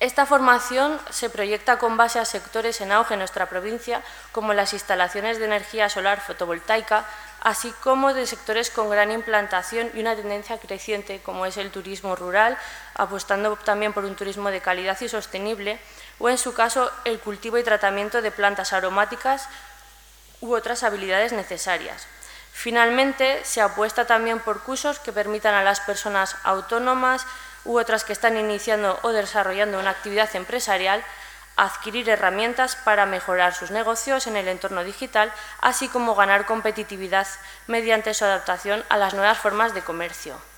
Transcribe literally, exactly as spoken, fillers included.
Esta formación se proyecta con base a sectores en auge en nuestra provincia, como las instalaciones de energía solar fotovoltaica, así como de sectores con gran implantación y una tendencia creciente, como es el turismo rural, apostando también por un turismo de calidad y sostenible, o en su caso el cultivo y tratamiento de plantas aromáticas u otras habilidades necesarias. Finalmente, se apuesta también por cursos que permitan a las personas autónomas u otras que están iniciando o desarrollando una actividad empresarial adquirir herramientas para mejorar sus negocios en el entorno digital, así como ganar competitividad mediante su adaptación a las nuevas formas de comercio.